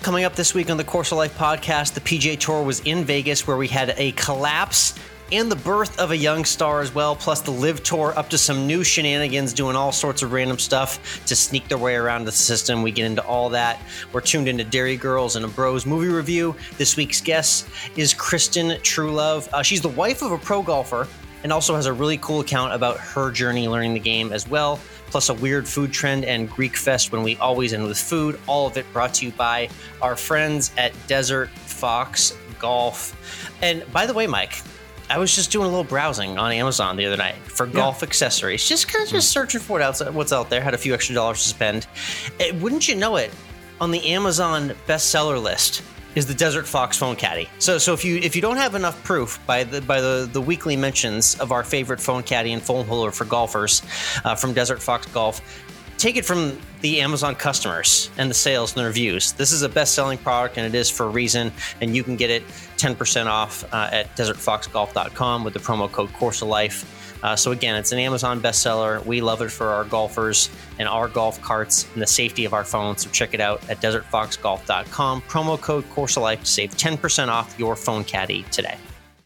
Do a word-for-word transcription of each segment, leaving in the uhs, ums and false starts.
Coming up this week on the Course of Life podcast, the P G A Tour was in Vegas where we had a collapse and the birth of a young star as well, plus the Live Tour up to some new shenanigans, doing all sorts of random stuff to sneak their way around the system. We get into all that. We're tuned into Dairy Girls and a Bros movie review. This week's guest is Kristen Truelove. Uh, she's the wife of a pro golfer and also has a really cool account about her journey learning the game as well, plus a weird food trend and Greek fest when we always end with food. All of it brought to you by our friends at Desert Fox Golf. And by the way, Mike, I was just doing a little browsing on Amazon the other night for yeah. golf accessories, just kind of just searching for what else, what's out there, had a few extra dollars to spend. It, wouldn't you know it, on the Amazon bestseller list is the Desert Fox phone caddy. So so if you if you don't have enough proof by the by the, the weekly mentions of our favorite phone caddy and phone holder for golfers uh, from Desert Fox Golf, take it from the Amazon customers and the sales and the reviews. This is a best-selling product, and it is for a reason, and you can get it ten percent off uh, at desert fox golf dot com with the promo code Course of Life. Uh, so again, it's an Amazon bestseller. We love it for our golfers and our golf carts and the safety of our phones. So check it out at desert fox golf dot com. Promo code Course of Life to save ten percent off your phone caddy today.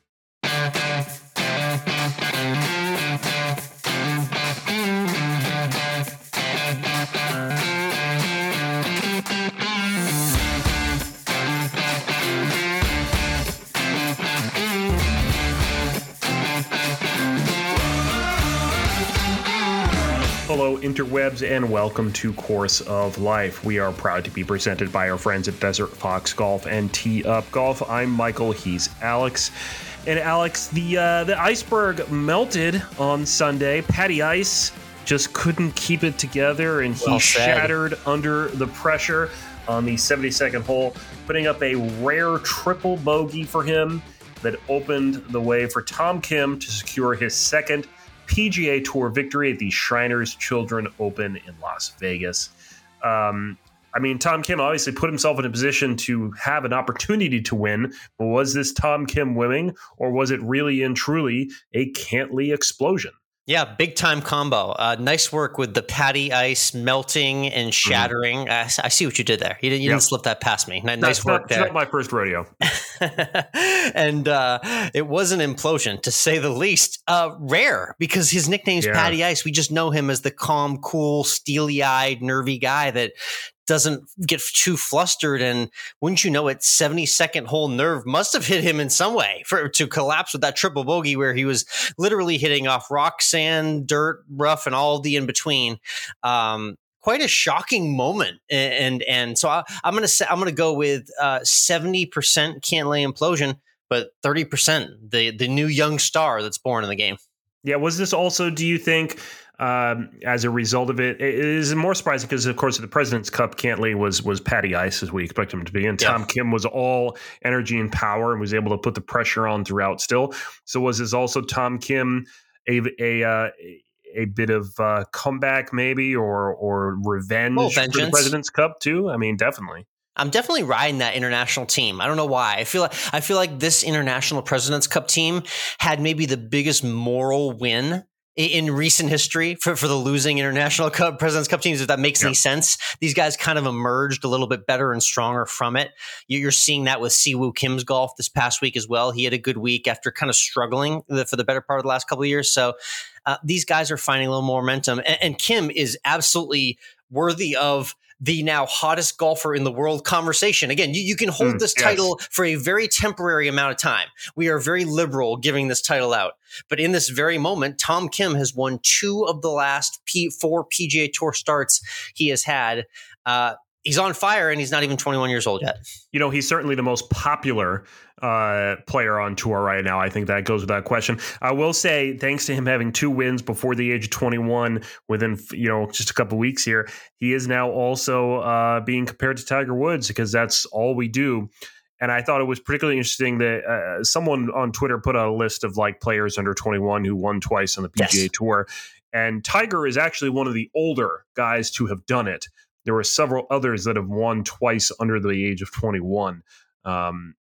Hello, interwebs, and welcome to Course of Life. We are proud to be presented by our friends at Desert Fox Golf and Tee Up Golf. I'm Michael, he's Alex. And Alex, the uh, the iceberg melted on Sunday. Patty Ice just couldn't keep it together, and he well shattered under the pressure on the seventy-second hole, putting up a rare triple bogey for him that opened the way for Tom Kim to secure his second P G A Tour victory at the Shriners Children Open in Las Vegas. Um, I mean, Tom Kim obviously put himself in a position to have an opportunity to win, but was this Tom Kim winning, or was it really and truly a Cantley explosion? Yeah, big time combo. Uh, nice work with the Patty Ice melting and shattering. Mm-hmm. I, I see what you did there. You didn't, you yep. didn't slip that past me. Nice That's work not, there. It's not my first rodeo. And uh, it was an implosion, to say the least. Uh, rare, because his nickname's yeah. Patty Ice. We just know him as the calm, cool, steely-eyed, nervy guy that doesn't get too flustered. And wouldn't you know it, seventy-second hole nerve must have hit him in some way for to collapse with that triple bogey where he was literally hitting off rock, sand, dirt, rough, and all the in between. Um, quite a shocking moment. And and, and so I, I'm going to say I'm going to go with uh, seventy percent Cantlay implosion, but thirty percent the the new young star that's born in the game. Yeah. Was this also, do you think, Um, as a result of it, it is more surprising because, of course, at the President's Cup, Cantlay was was Patty Ice, as we expect him to be, and yeah. Tom Kim was all energy and power and was able to put the pressure on throughout still. So was this also Tom Kim a a uh, a bit of uh, comeback maybe or or revenge oh, for the President's Cup too? I mean, definitely. I'm definitely riding that international team. I don't know why. I feel like I feel like this international President's Cup team had maybe the biggest moral win in recent history for, for the losing International Cup, President's Cup teams, if that makes yeah. any sense. These guys kind of emerged a little bit better and stronger from it. You're seeing that with Siwoo Kim's golf this past week as well. He had a good week after kind of struggling for the better part of the last couple of years. So uh, these guys are finding a little more momentum. And, and Kim is absolutely worthy of the now hottest golfer in the world conversation. Again, you, you can hold mm, this yes. title for a very temporary amount of time. We are very liberal giving this title out. But in this very moment, Tom Kim has won two of the last P- four P G A Tour starts he has had. Uh, he's on fire, and he's not even twenty-one years old yet. You know, he's certainly the most popular uh, player on tour right now. I think that goes without question. I will say, thanks to him having two wins before the age of twenty-one within, you know, just a couple of weeks here, he is now also uh, being compared to Tiger Woods because that's all we do. And I thought it was particularly interesting that uh, someone on Twitter put out a list of like players under twenty-one who won twice on the P G A yes. Tour. And Tiger is actually one of the older guys to have done it. There were several others that have won twice under the age of twenty-one. Um,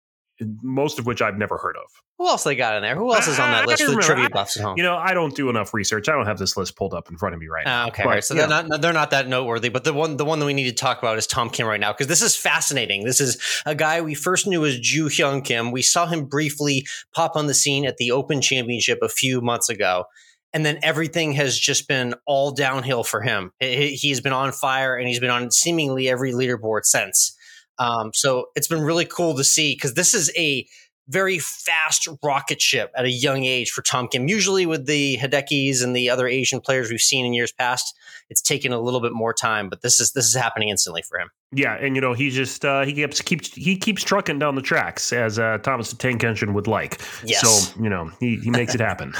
most of which I've never heard of. Who else they got in there? Who else is on that I, list I for the remember, trivia I, buffs at home? You know, I don't do enough research. I don't have this list pulled up in front of me right now. Uh, okay, but, right. So they're not they're not that noteworthy. But the one the one that we need to talk about is Tom Kim right now, because this is fascinating. This is a guy we first knew as Joo Hyung Kim. We saw him briefly pop on the scene at the Open Championship a few months ago. And then everything has just been all downhill for him. He, he's been on fire, and he's been on seemingly every leaderboard since. Um, so it's been really cool to see, because this is a very fast rocket ship at a young age for Tom Kim. Usually with the Hidekis and the other Asian players we've seen in years past, it's taken a little bit more time, but this is this is happening instantly for him. Yeah, and you know he just uh, he keeps keeps he keeps trucking down the tracks as uh, Thomas the Tank Engine would like. Yes. So you know he he makes it happen.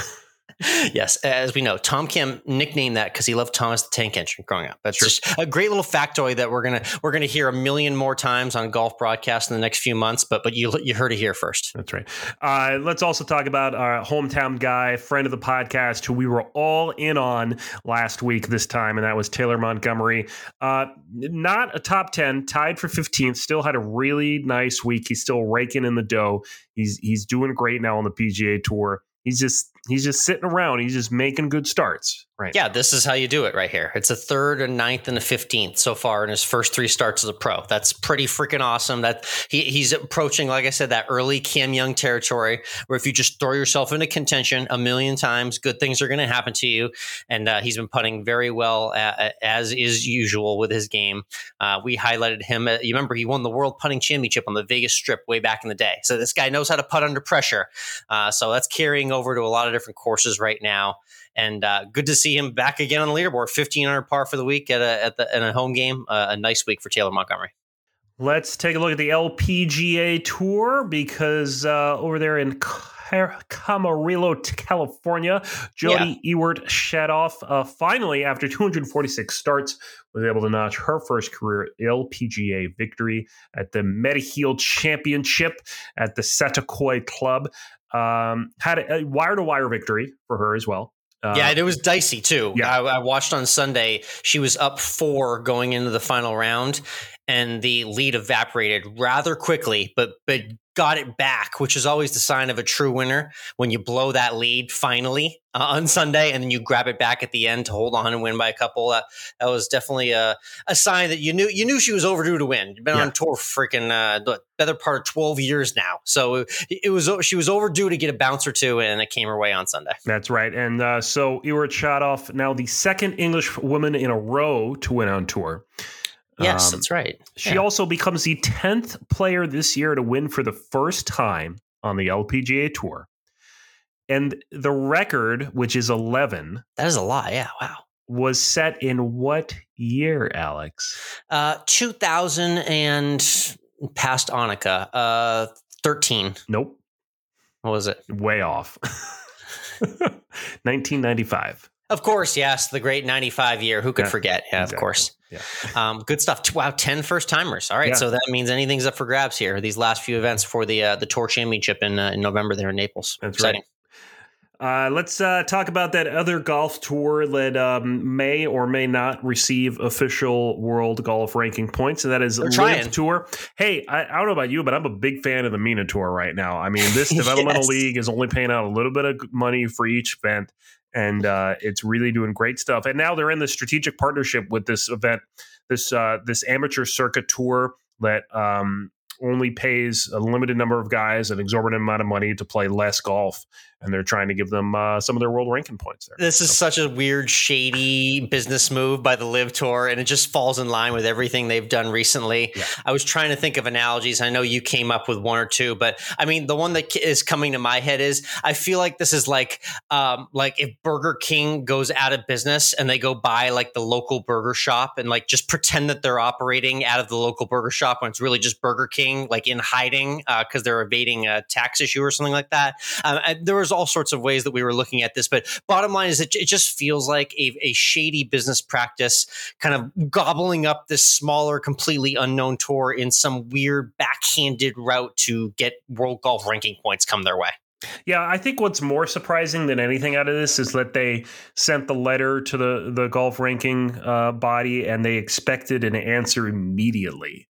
Yes, as we know, Tom Kim nicknamed that because he loved Thomas the Tank Engine growing up. That's sure. just a great little factoid that we're gonna we're gonna hear a million more times on golf broadcasts in the next few months. But but you you heard it here first. That's right. Uh, let's also talk about our hometown guy, friend of the podcast, who we were all in on last week this time, and that was Taylor Montgomery. Uh, not a top ten, tied for fifteenth. Still had a really nice week. He's still raking in the dough. He's he's doing great now on the P G A Tour. He's just he's just sitting around. He's just making good starts. Right. Yeah, this is how you do it right here. It's a third, a ninth, and a fifteenth so far in his first three starts as a pro. That's pretty freaking awesome. That he, he's approaching, like I said, that early Cam Young territory where if you just throw yourself into contention a million times, good things are going to happen to you. And uh, he's been putting very well, uh, as is usual with his game. Uh, we highlighted him. Uh, you remember he won the World Putting Championship on the Vegas Strip way back in the day. So this guy knows how to putt under pressure. Uh, so that's carrying over to a lot of different courses right now. And uh, good to see him back again on the leaderboard. fifteen under par for the week at a at the in a home game. Uh, a nice week for Taylor Montgomery. Let's take a look at the L P G A Tour, because uh, over there in Camarillo, California, Jody yeah. Ewart Shadoff uh, finally, after two hundred forty-six starts, was able to notch her first career L P G A victory at the Mediheal Championship at the Setacoy Club. Um, had a, a wire-to-wire victory for her as well. Uh, yeah, it was dicey too. Yeah. I, I watched on Sunday. She was up four going into the final round, and the lead evaporated rather quickly, but but got it back, which is always the sign of a true winner, when you blow that lead finally uh, on Sunday, and then you grab it back at the end to hold on and win by a couple. That that was definitely a, a sign that you knew you knew she was overdue to win. You've been yeah. on tour for freaking uh, the better part of twelve years now, so it, it was she was overdue to get a bounce or two, and it came her way on Sunday. That's right, and uh, so Ewart Shadoff, now the second English woman in a row to win on tour. Yes, um, that's right. She yeah. also becomes the tenth player this year to win for the first time on the L P G A Tour. And the record, which is eleven. That is a lot, yeah, wow. Was set in what year, Alex? Uh, two thousand and past Annika. Uh, thirteen. Nope. What was it? Way off. nineteen ninety-five. Of course, yes, the great ninety-five year. Who could yeah, forget? Yeah, exactly. Of course. Yeah. Um, good stuff. Wow, ten first timers. All right, yeah. So that means anything's up for grabs here. These last few events for the uh, the Tour Championship in uh, in November there in Naples. That's exciting. Right. Uh, let's uh, talk about that other golf tour that um, may or may not receive official world golf ranking points, and that is LIV Tour. Hey, I, I don't know about you, but I'm a big fan of the MENA Tour right now. I mean, this developmental yes. league is only paying out a little bit of money for each event. And uh, it's really doing great stuff. And now they're in the strategic partnership with this event, this uh, this amateur circuit tour that um, only pays a limited number of guys an exorbitant amount of money to play less golf. And they're trying to give them uh, some of their world ranking points there. This is so. such a weird, shady business move by the LIV Tour, and it just falls in line with everything they've done recently. Yeah. I was trying to think of analogies. I know you came up with one or two, but I mean, the one that is coming to my head is I feel like this is like um, like if Burger King goes out of business and they go buy like the local burger shop and like just pretend that they're operating out of the local burger shop when it's really just Burger King, like in hiding because uh, they're evading a tax issue or something like that. Um, there was all sorts of ways that we were looking at this, but bottom line is it, it just feels like a, a shady business practice kind of gobbling up this smaller, completely unknown tour in some weird backhanded route to get world golf ranking points come their way. Yeah, I think what's more surprising than anything out of this is that they sent the letter to the, the golf ranking uh, body and they expected an answer immediately.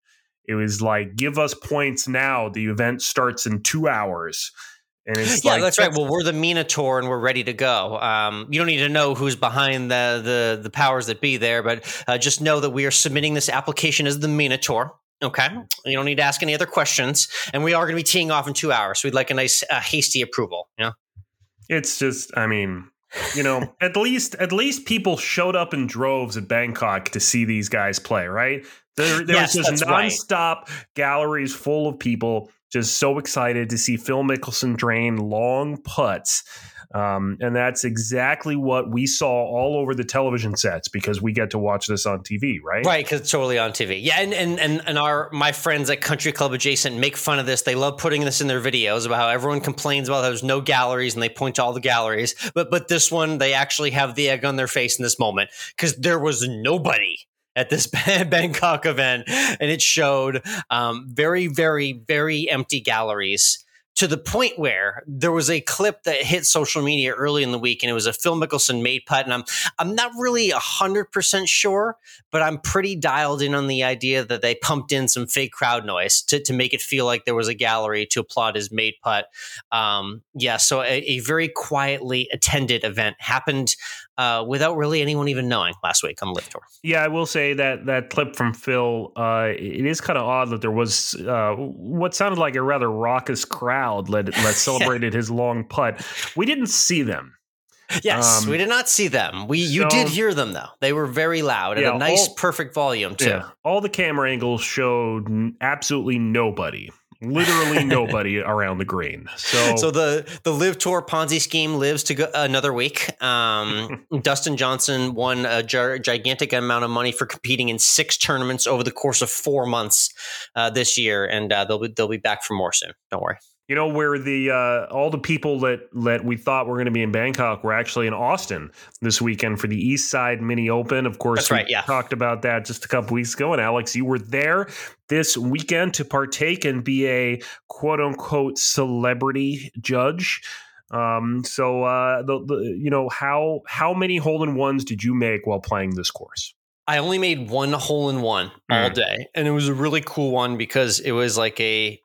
it was like, give us points now. The event starts in two hours. And it's yeah, like, that's right. Well, we're the Minotaur and we're ready to go. Um, you don't need to know who's behind the the, the powers that be there, but uh, just know that we are submitting this application as the Minotaur. Okay. You don't need to ask any other questions. And we are going to be teeing off in two hours. So we'd like a nice uh, hasty approval. You know? It's just, I mean, you know, at least at least people showed up in droves at Bangkok to see these guys play, right? There, there yes, was just right. nonstop galleries full of people just so excited to see Phil Mickelson drain long putts. Um, and that's exactly what we saw all over the television sets because we get to watch this on T V, right? Right, because it's totally on T V. Yeah, and, and and and our my friends at Country Club Adjacent make fun of this. They love putting this in their videos about how everyone complains about how there's no galleries, and they point to all the galleries. But but this one, they actually have the egg on their face in this moment because there was nobody at this Bangkok event, and it showed um, very, very, very empty galleries. To the point where there was a clip that hit social media early in the week, and it was a Phil Mickelson made putt. And I'm I'm not really a hundred percent sure, but I'm pretty dialed in on the idea that they pumped in some fake crowd noise to, to make it feel like there was a gallery to applaud his made putt. Um, yeah, so a, a very quietly attended event happened uh, without really anyone even knowing last week on the Live Tour. Yeah, I will say that that clip from Phil, uh, it is kind of odd that there was uh, what sounded like a rather raucous crowd that, that celebrated his long putt. We didn't see them. Yes, um, we did not see them. We you so, did hear them, though. They were very loud yeah, at a nice, all, perfect volume, too. Yeah, all the camera angles showed absolutely nobody. Literally nobody around the green. So, so the the Live Tour Ponzi scheme lives to go another week. Um, Dustin Johnson won a gi- gigantic amount of money for competing in six tournaments over the course of four months uh, this year, and uh, they'll be they'll be back for more soon. Don't worry. You know, where the uh, all the people that, that we thought were going to be in Bangkok were actually in Austin this weekend for the East Side Mini Open. Of course, That's we right, yeah. talked about that just a couple weeks ago. And Alex, you were there this weekend to partake and be a quote unquote celebrity judge. Um, so, uh, the, the you know, how how many hole in ones did you make while playing this course? I only made one hole in one mm. all day, and it was a really cool one because it was like a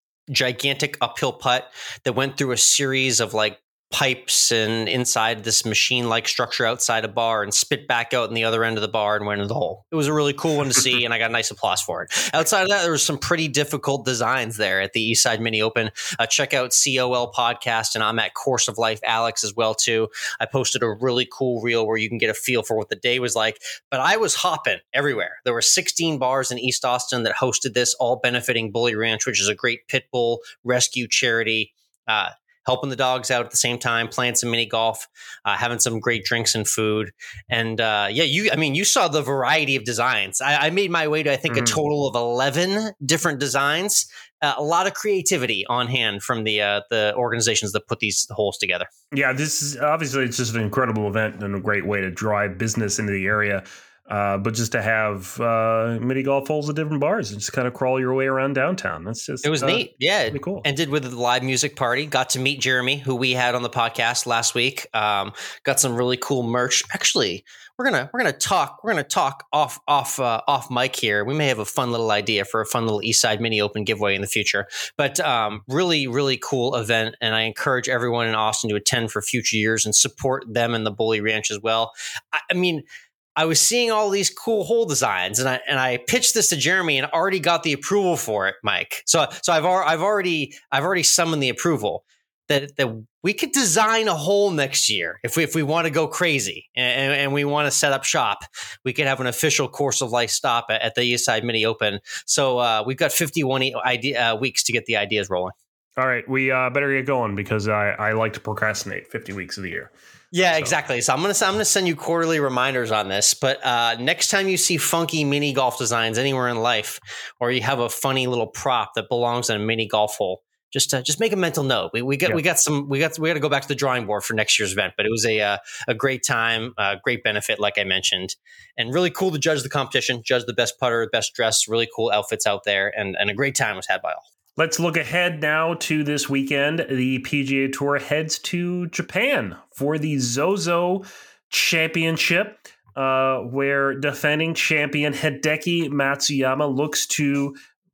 gigantic uphill putt that went through a series of like pipes and inside this machine-like structure outside a bar and spit back out in the other end of the bar and went into the hole. It was a really cool one to see, and I got nice applause for it. Outside of that, there was some pretty difficult designs there at the East Side Mini Open. Uh, check out C O L Podcast, and I'm at Course of Life Alex as well, too. I posted a really cool reel where you can get a feel for what the day was like, but I was hopping everywhere. There were sixteen bars in East Austin that hosted this, all benefiting Bully Ranch, which is a great pit bull rescue charity. Uh, helping the dogs out at the same time, playing some mini golf, uh, having some great drinks and food. And uh, yeah, you, I mean, you saw the variety of designs. I, I made my way to, I think, mm-hmm. a total of eleven different designs. Uh, a lot of creativity on hand from the uh, the organizations that put these holes together. Yeah, this is obviously it's just an incredible event and a great way to drive business into the area. Uh, but just to have uh, mini golf holes at different bars and just kind of crawl your way around downtown. That's just it was uh, neat. Yeah. Pretty cool. Ended with a live music party. Got to meet Jeremy, who we had on the podcast last week. Um, got some really cool merch. Actually, we're gonna we're gonna talk we're gonna talk off off uh, off mic here. We may have a fun little idea for a fun little East Side Mini Open giveaway in the future. But um, really, really cool event, and I encourage everyone in Austin to attend for future years and support them and the Bully Ranch as well. I, I mean. I was seeing all these cool hole designs, and I and I pitched this to Jeremy and already got the approval for it, Mike. So so I've I've already I've already summoned the approval that that we could design a hole next year if we if we want to go crazy and, and we want to set up shop. We could have an official Course of Life stop at, at the East Side Mini Open. So uh, we've got fifty-one idea, uh, weeks to get the ideas rolling. All right, we uh, better get going because I, I like to procrastinate fifty weeks of the year. Yeah, so. exactly. So I'm gonna I'm gonna send you quarterly reminders on this. But uh, next time you see funky mini golf designs anywhere in life, or you have a funny little prop that belongs in a mini golf hole, just uh, just make a mental note. We we got yeah. we got some we got we got to go back to the drawing board for next year's event. But it was a uh, a great time, uh, great benefit, like I mentioned, and really cool to judge the competition, judge the best putter, best dress, really cool outfits out there, and and a great time was had by all. Let's look ahead now to this weekend. The P G A Tour heads to Japan for the Zozo Championship, uh, where defending champion Hideki Matsuyama looks to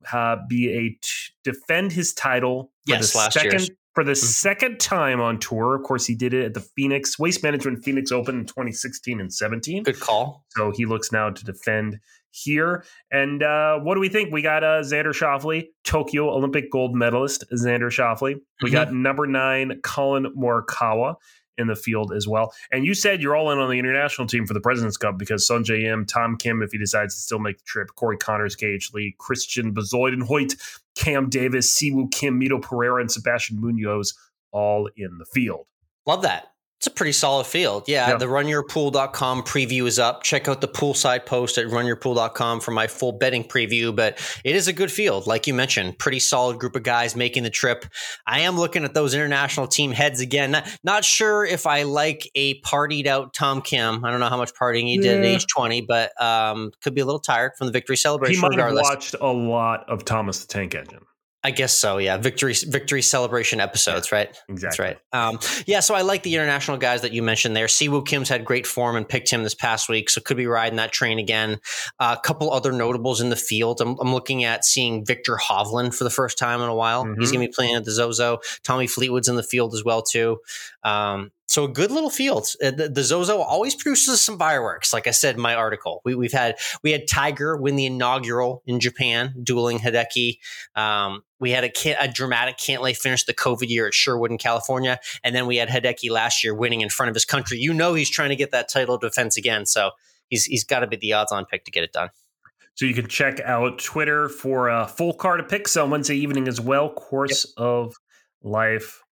uh, be a t- defend his title for Yes, the last second year's. for the Mhm. second time on tour. Of course, he did it at the Phoenix Waste Management Phoenix Open in twenty sixteen and seventeen. Good call. So he looks now to defend here. And uh, what do we think? We got uh, Xander Schauffele, Tokyo Olympic gold medalist Xander Schauffele. We Mhm. got number nine Colin Morikawa in the field as well. And you said you're all in on the international team for the President's Cup because Sungjae Im, Tom Kim, if he decides to still make the trip, Corey Connors, K H Lee, Christian Bezuidenhout, Cam Davis, Siwoo Kim, Mito Pereira, and Sebastian Munoz all in the field. Love that. It's a pretty solid field. Yeah, Yeah. the run your pool dot com preview is up. Check out the poolside post at run your pool dot com for my full betting preview. But it is a good field. Like you mentioned, pretty solid group of guys making the trip. I am looking at those international team heads again. Not, not sure if I like a partied out Tom Kim. I don't know how much partying he did at Yeah. age twenty, but um, could be a little tired from the victory celebration. He might have regardless. watched a lot of Thomas the Tank Engine. I guess so. Yeah. Victory, victory celebration episodes, right? Exactly. That's right. Um, yeah. So I like the international guys that you mentioned there. Siwoo Kim's had great form and picked him this past week. So could be riding that train again. Uh, a couple other notables in the field. I'm, I'm looking at seeing Victor Hovland for the first time in a while. Mhm. He's going to be playing at the Zozo. Tommy Fleetwood's in the field as well, too. Um, So a good little field. Uh, The, the Zozo always produces some fireworks. Like I said in my article, we, we've had we had Tiger win the inaugural in Japan, dueling Hideki. Um, we had a, a dramatic Cantlay finish the COVID year at Sherwood in California, and then we had Hideki last year winning in front of his country. You know he's trying to get that title defense again, so he's he's got to be the odds-on pick to get it done. So you can check out Twitter for a full card of picks on Wednesday evening as well. Course yep. of Life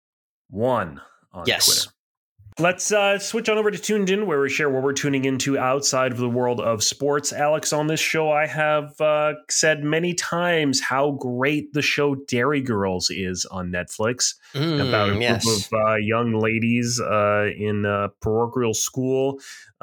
One on yes. Twitter. Let's uh, switch on over to Tuned In, where we share what we're tuning into outside of the world of sports. Alex, on this show, I have uh, said many times how great the show Dairy Girls is on Netflix. Mm, about a group yes. of uh, young ladies uh, in uh, parochial school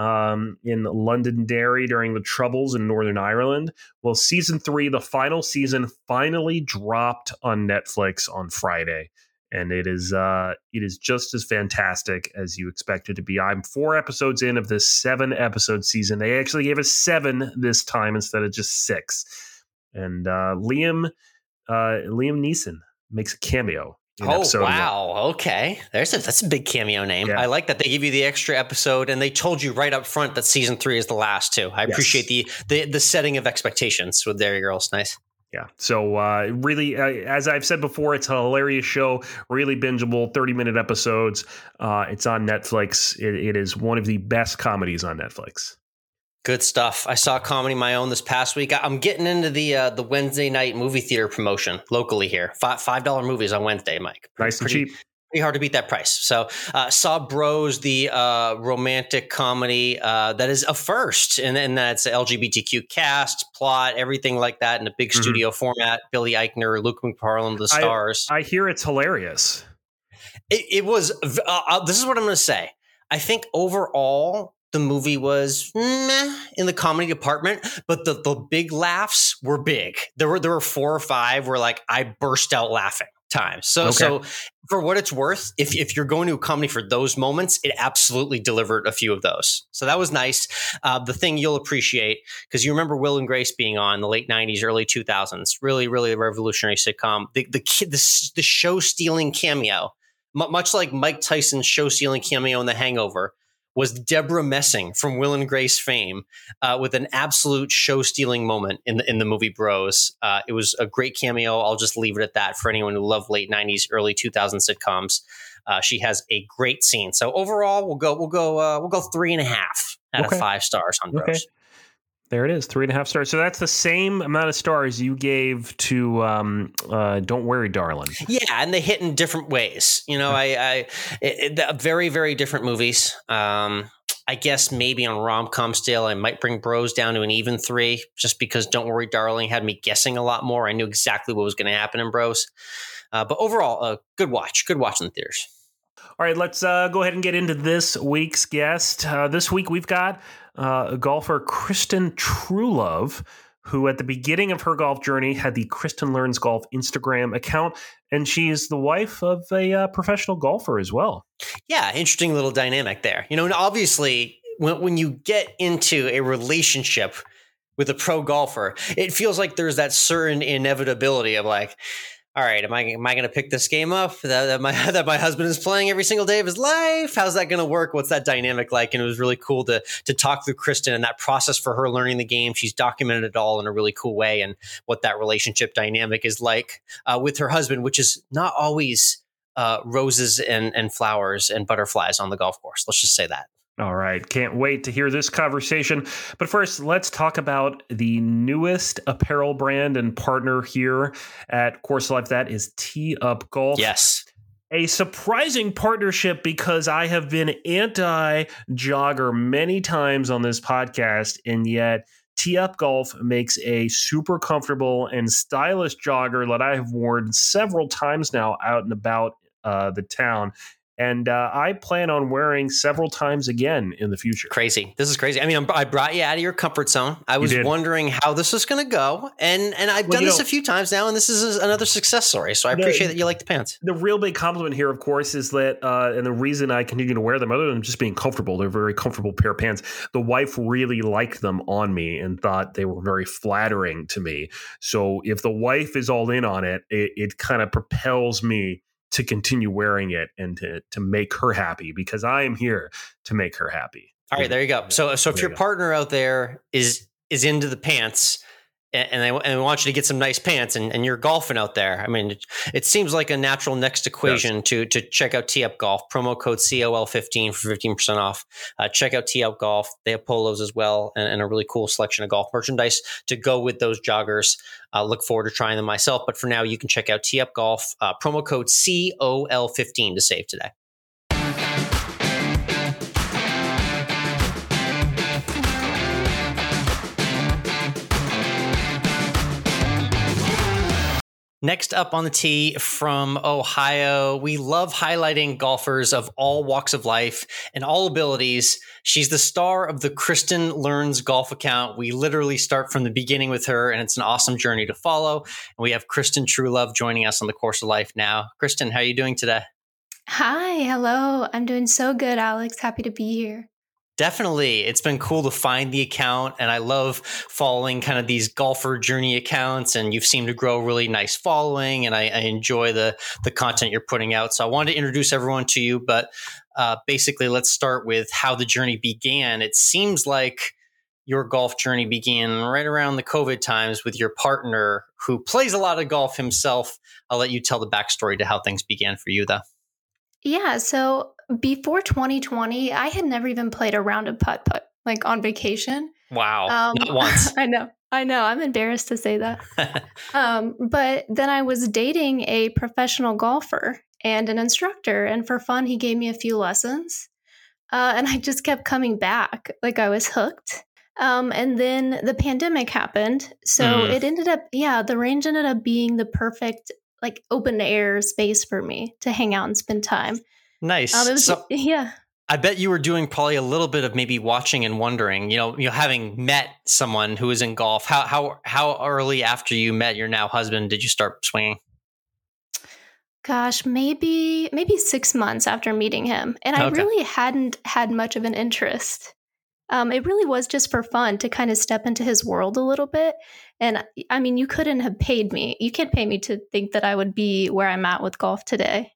um, in Londonderry during the Troubles in Northern Ireland. Well, season three, the final season, finally dropped on Netflix on Friday. And it is uh, it is just as fantastic as you expect it to be. I'm four episodes in of this seven episode season. They actually gave us seven this time instead of just six. And uh, Liam uh, Liam Neeson makes a cameo. In oh episode wow! one. Okay, there's a that's a big cameo name. Yeah. I like that they give you the extra episode, and they told you right up front that season three is the last too. I Yes. appreciate the, the the setting of expectations with Dairy Girls. Nice. Yeah. So uh, really, uh, as I've said before, it's a hilarious show, really bingeable, thirty minute episodes. Uh, it's on Netflix. It, it is one of the best comedies on Netflix. Good stuff. I saw Comedy My Own this past week. I'm getting into the uh, the Wednesday night movie theater promotion locally here. Five five dollar movies on Wednesday, Mike. Pretty, Nice and pretty, cheap. Pretty hard to beat that price. So uh, saw Bros, the uh, romantic comedy uh, that is a first, and, and that's L G B T Q cast, plot, everything like that in a big mm-hmm. studio format. Billy Eichner, Luke McFarlane, the stars. I, I hear it's hilarious. It, it was. Uh, this is what I'm going to say. I think overall the movie was meh in the comedy department, but the the big laughs were big. There were there were four or five where like I burst out laughing times. So okay. so for what it's worth, if if you're going to a comedy for those moments, it absolutely delivered a few of those. So that was nice. Uh, the thing you'll appreciate, because you remember Will and Grace being on in the late nineties, early two thousands, really really a revolutionary sitcom. The the kid the, the show stealing cameo, m- much like Mike Tyson's show stealing cameo in The Hangover, was Deborah Messing from Will and Grace fame uh, with an absolute show-stealing moment in the in the movie Bros. Uh, it was a great cameo. I'll just leave it at that for anyone who loved late nineties, early two thousands sitcoms. Uh, she has a great scene. So overall, we'll go we'll go uh, we'll go three and a half out okay. of five stars on Bros. Okay. There it is, three and a half stars. So that's the same amount of stars you gave to um, uh, Don't Worry, Darling. Yeah, and they hit in different ways. You know, I, I it, it, very, very different movies. Um, I guess maybe on rom-com scale, I might bring Bros down to an even three, just because Don't Worry, Darling had me guessing a lot more. I knew exactly what was going to happen in Bros. Uh, but overall, a uh, good watch. Good watch in the theaters. All right, let's uh, go ahead and get into this week's guest. Uh, this week we've got uh, golfer Kristen Truelove, who at the beginning of her golf journey had the Kristen Learns Golf Instagram account, and she's the wife of a uh, professional golfer as well. Yeah, interesting little dynamic there. You know, and obviously when, when you get into a relationship with a pro golfer, it feels like there's that certain inevitability of like, all right, am I am I going to pick this game up that, that my that my husband is playing every single day of his life? How's that going to work? What's that dynamic like? And it was really cool to to talk through Kristen and that process for her learning the game. She's documented it all in a really cool way, and what that relationship dynamic is like uh, with her husband, which is not always uh, roses and and flowers and butterflies on the golf course. Let's just say that. All right. Can't wait to hear this conversation. But first, let's talk about the newest apparel brand and partner here at Course Life. That is Tee Up Golf. Yes. A surprising partnership because I have been anti-jogger many times on this podcast, and yet Tee Up Golf makes a super comfortable and stylish jogger that I have worn several times now out and about uh, the town. And uh, I plan on wearing several times again in the future. Crazy. This is crazy. I mean, I'm, I brought you out of your comfort zone. I was wondering how this was going to go. And and I've well, done this know, a few times now, and this is another success story. So I the, appreciate that you like the pants. The real big compliment here, of course, is that, uh, and the reason I continue to wear them, other than just being comfortable, they're a very comfortable pair of pants. The wife really liked them on me and thought they were very flattering to me. So if the wife is all in on it, it, it kind of propels me to continue wearing it and to to make her happy, because I am here to make her happy. All right, there you go. So so if there your partner out there is is into the pants and, and they and they want you to get some nice pants and, and you're golfing out there, I mean, it, it seems like a natural next equation yes. to to check out Tee Up Golf. Promo code C O L fifteen for fifteen percent off. Uh, check out Tee Up Golf. They have polos as well, and, and a really cool selection of golf merchandise to go with those joggers. Uh, look forward to trying them myself. But for now, you can check out Tee Up Golf. Uh, promo code C O L fifteen to save today. Next up on the tee from Ohio, we love highlighting golfers of all walks of life and all abilities. She's the star of the Kristen Learns Golf account. We literally start from the beginning with her, and it's an awesome journey to follow. And we have Kristen Truelove joining us on the Course of Life now. Kristen, how are you doing today? Hi, hello. I'm doing so good, Alex. Happy to be here. Definitely. It's been cool to find the account, and I love following kind of these golfer journey accounts, and you've seemed to grow a really nice following, and I, I enjoy the the content you're putting out. So I wanted to introduce everyone to you, but uh, basically let's start with how the journey began. It seems like your golf journey began right around the COVID times with your partner who plays a lot of golf himself. I'll let you tell the backstory to how things began for you, though. Yeah, so before twenty twenty, I had never even played a round of putt-putt, like on vacation. Wow, um, not once. I know, I know. I'm embarrassed to say that. um, but then I was dating a professional golfer and an instructor, and for fun, he gave me a few lessons. Uh, and I just kept coming back, like I was hooked. Um, and then the pandemic happened. So mm. it ended up, yeah, the range ended up being the perfect like open air space for me to hang out and spend time. Nice. Um, it was, so yeah. I bet you were doing probably a little bit of maybe watching and wondering, you know, you know, having met someone who is in golf, how, how, how early after you met your now husband did you start swinging? Gosh, maybe, maybe six months after meeting him. And I okay. really hadn't had much of an interest. Um, it really was just for fun to kind of step into his world a little bit. And I mean, you couldn't have paid me. You can't pay me to think that I would be where I'm at with golf today.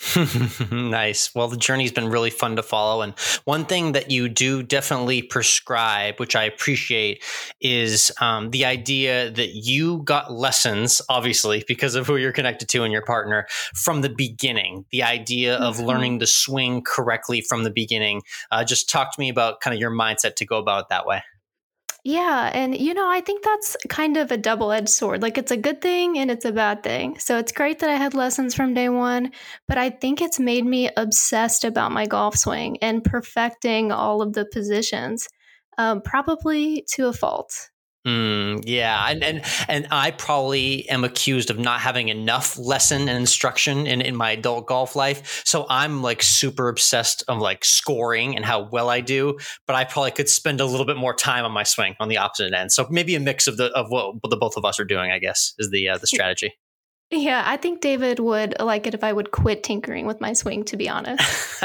Nice. Well, the journey's been really fun to follow. And one thing that you do definitely prescribe, which I appreciate, is um, the idea that you got lessons, obviously, because of who you're connected to and your partner from the beginning, the idea of mm-hmm. learning to swing correctly from the beginning. Uh, just talk to me about kind of your mindset to go about it that way. Yeah. And, you know, I think that's kind of a double-edged sword. Like it's a good thing and it's a bad thing. So it's great that I had lessons from day one, but I think it's made me obsessed about my golf swing and perfecting all of the positions, um, probably to a fault. Mm, yeah. And, and, and I probably am accused of not having enough lesson and instruction in, in my adult golf life. So I'm like super obsessed of like scoring and how well I do, but I probably could spend a little bit more time on my swing on the opposite end. So maybe a mix of the, of what the both of us are doing, I guess, is the, uh, the strategy. Yeah, I think David would like it if I would quit tinkering with my swing, to be honest.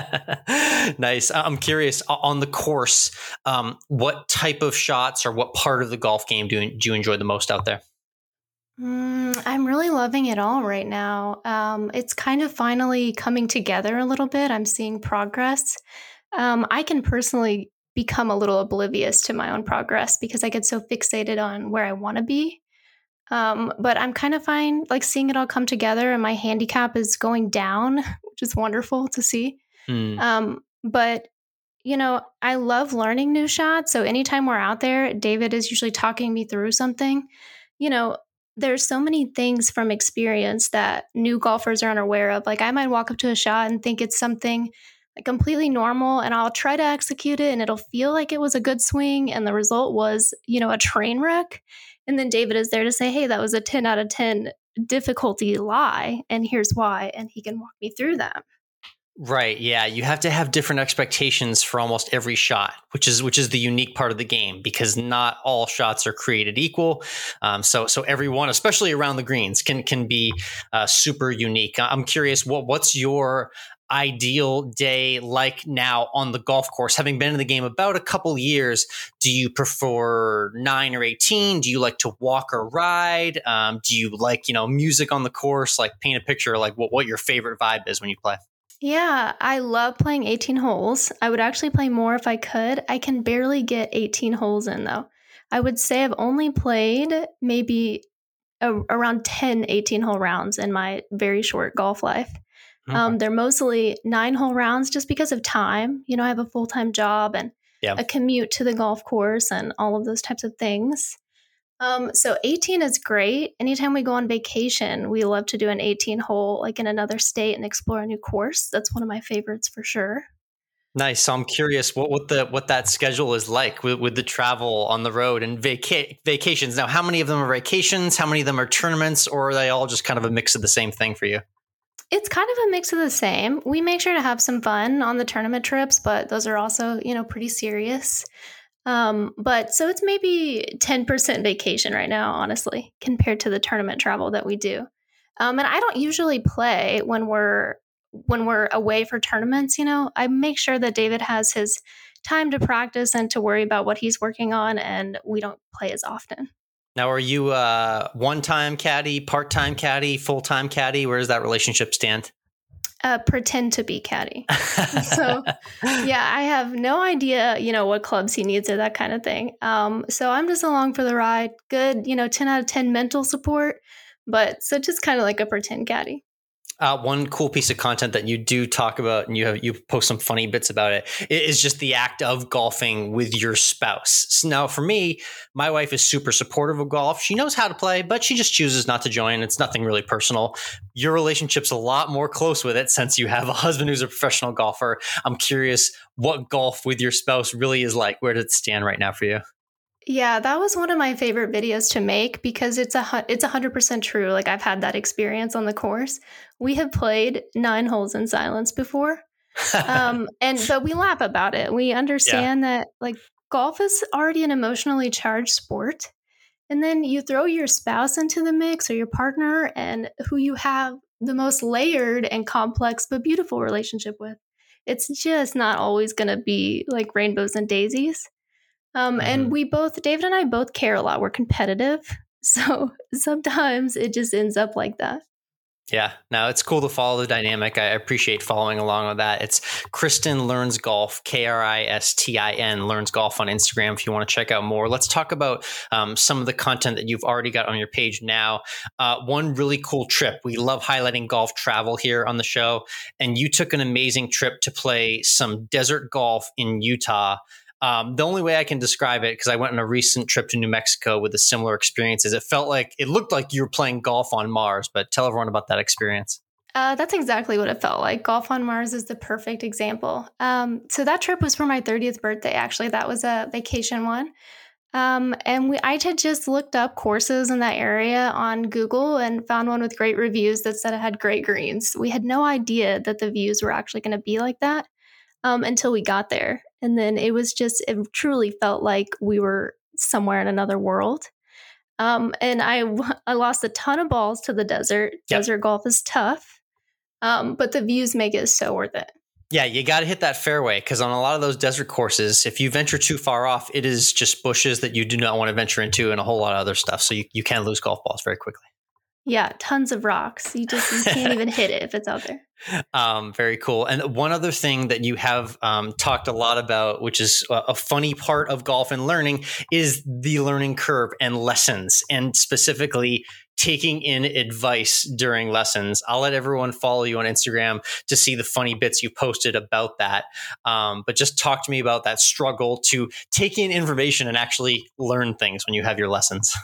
Nice. I'm curious on the course, um, what type of shots or what part of the golf game do you, do you enjoy the most out there? Mm, I'm really loving it all right now. Um, it's kind of finally coming together a little bit. I'm seeing progress. Um, I can personally become a little oblivious to my own progress because I get so fixated on where I want to be. Um, but I'm kind of fine, like seeing it all come together, and my handicap is going down, which is wonderful to see. Mm. Um, but you know, I love learning new shots. So anytime we're out there, David is usually talking me through something. You know, there's so many things from experience that new golfers are unaware of. Like I might walk up to a shot and think it's something like completely normal, and I'll try to execute it and it'll feel like it was a good swing. And the result was, you know, a train wreck. And then David is there to say, hey, that was a ten out of ten difficulty lie. And here's why. And he can walk me through that. Right. Yeah. You have to have different expectations for almost every shot, which is which is the unique part of the game, because not all shots are created equal. Um, so so everyone, especially around the greens, can can be uh, super unique. I'm curious, what what's your ideal day like now on the golf course? Having been in the game about a couple years, do you prefer nine or eighteen? Do you like to walk or ride? Um, do you like, you know, music on the course? Like paint a picture, like what, what your favorite vibe is when you play. Yeah, I love playing eighteen holes. I would actually play more if I could. I can barely get eighteen holes in, though. I would say I've only played maybe a, around ten eighteen-hole rounds in my very short golf life. Okay. Um, they're mostly nine-hole rounds just because of time. You know, I have a full-time job and yeah. a commute to the golf course and all of those types of things. Um, so eighteen is great. Anytime we go on vacation, we love to do an eighteen hole, like in another state, and explore a new course. That's one of my favorites for sure. Nice. So I'm curious what, what the what that schedule is like with, with the travel on the road and vaca- vacations. Now, how many of them are vacations? How many of them are tournaments, or are they all just kind of a mix of the same thing for you? It's kind of a mix of the same. We make sure to have some fun on the tournament trips, but those are also, you know, pretty serious. Um, but so it's maybe ten percent vacation right now, honestly, compared to the tournament travel that we do. Um, and I don't usually play when we're when we're away for tournaments. You know, I make sure that David has his time to practice and to worry about what he's working on, and we don't play as often. Now, are you a one-time caddy, part-time caddy, full-time caddy? Where does that relationship stand? Uh, pretend to be caddy. So, yeah, I have no idea, you know, what clubs he needs or that kind of thing. Um, so I'm just along for the ride. Good, you know, ten out of ten mental support, but so just kind of like a pretend caddy. Uh, one cool piece of content that you do talk about, and you have you post some funny bits about it, is just the act of golfing with your spouse. So now, for me, my wife is super supportive of golf. She knows how to play, but she just chooses not to join. It's nothing really personal. Your relationship's a lot more close with it since you have a husband who's a professional golfer. I'm curious what golf with your spouse really is like. Where does it stand right now for you? Yeah, that was one of my favorite videos to make because it's a it's one hundred percent true. Like I've had that experience on the course. We have played nine holes in silence before. um, and but we laugh about it. We understand yeah. that like golf is already an emotionally charged sport. And then you throw your spouse into the mix or your partner and who you have the most layered and complex but beautiful relationship with. It's just not always going to be like rainbows and daisies. Um, mm-hmm. And we both, David and I both care a lot. We're competitive. So sometimes it just ends up like that. Yeah, no, it's cool to follow the dynamic. I appreciate following along with that. It's Kristin Learns Golf, K R I S T I N, Learns Golf on Instagram if you want to check out more. Let's talk about um, some of the content that you've already got on your page now. Uh, one really cool trip. We love highlighting golf travel here on the show. And you took an amazing trip to play some desert golf in Utah. Um, the only way I can describe it, because I went on a recent trip to New Mexico with a similar experience, is it felt like it looked like you were playing golf on Mars. But tell everyone about that experience. Uh, that's exactly what it felt like. Golf on Mars is the perfect example. Um, so that trip was for my thirtieth birthday, actually. That was a vacation one. Um, and we, I had just looked up courses in that area on Google and found one with great reviews that said it had great greens. We had no idea that the views were actually going to be like that um, until we got there. And then it was just, it truly felt like we were somewhere in another world. Um, and I, I lost a ton of balls to the desert. Yep. Desert golf is tough, um, but the views make it so worth it. Yeah, you got to hit that fairway because on a lot of those desert courses, if you venture too far off, it is just bushes that you do not want to venture into and a whole lot of other stuff. So you, you can lose golf balls very quickly. Yeah, tons of rocks. You just you can't even hit it if it's out there. Um, very cool. And one other thing that you have um, talked a lot about, which is a, a funny part of golf and learning, is the learning curve and lessons, and specifically taking in advice during lessons. I'll let everyone follow you on Instagram to see the funny bits you posted about that. Um, but just talk to me about that struggle to take in information and actually learn things when you have your lessons.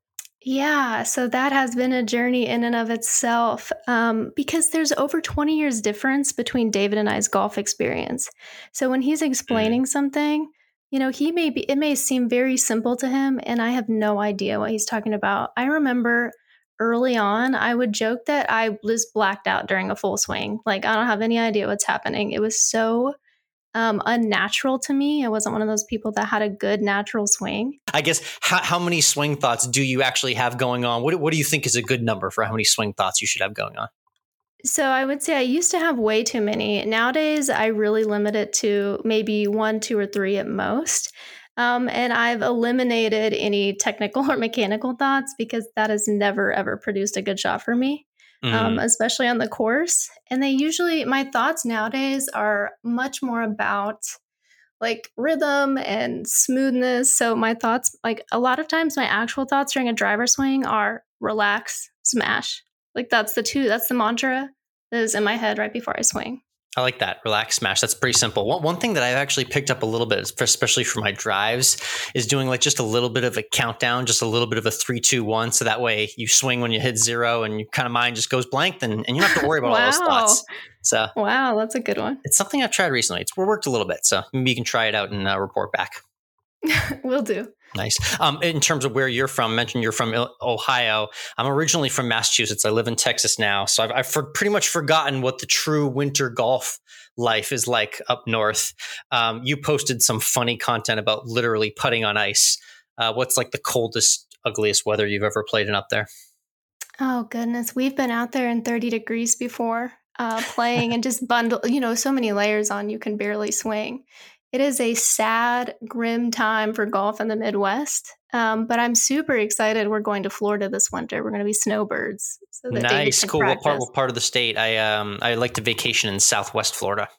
Yeah, so that has been a journey in and of itself um, because there's over twenty years difference between David and I's golf experience. So when he's explaining mm. something, you know, he may be, it may seem very simple to him and I have no idea what he's talking about. I remember early on, I would joke that I was blacked out during a full swing. Like, I don't have any idea what's happening. It was so Um, unnatural to me. I wasn't one of those people that had a good natural swing. I guess how, how many swing thoughts do you actually have going on? What, what do you think is a good number for how many swing thoughts you should have going on? So I would say I used to have way too many. Nowadays, I really limit it to maybe one, two, or three at most. Um, and I've eliminated any technical or mechanical thoughts because that has never, ever produced a good shot for me. Mm. Um, especially on the course. And they usually, my thoughts nowadays are much more about like rhythm and smoothness. So my thoughts, like a lot of times my actual thoughts during a driver swing are relax, smash. Like that's the two, that's the mantra that is in my head right before I swing. I like that. Relax, smash. That's pretty simple. One, one thing that I've actually picked up a little bit, especially for my drives, is doing like just a little bit of a countdown, just a little bit of a three, two, one. So that way you swing when you hit zero and your kind of mind just goes blank and, and you don't have to worry about wow. all those thoughts. So wow, that's a good one. It's something I've tried recently. It's worked a little bit. So maybe you can try it out and uh, report back. Will do. Nice. Um, in terms of where you're from, mentioned you're from Ohio. I'm originally from Massachusetts. I live in Texas now. So I've, I've for, pretty much forgotten what the true winter golf life is like up north. Um, you posted some funny content about literally putting on ice. Uh, what's like the coldest, ugliest weather you've ever played in up there? Oh, goodness. We've been out there in thirty degrees before uh, playing and just bundle, you know, so many layers on, you can barely swing. It is a sad, grim time for golf in the Midwest, um, but I'm super excited. We're going to Florida this winter. We're going to be snowbirds. So that nice, cool. Practice. What part? What part of the state? I um I like to vacation in Southwest Florida.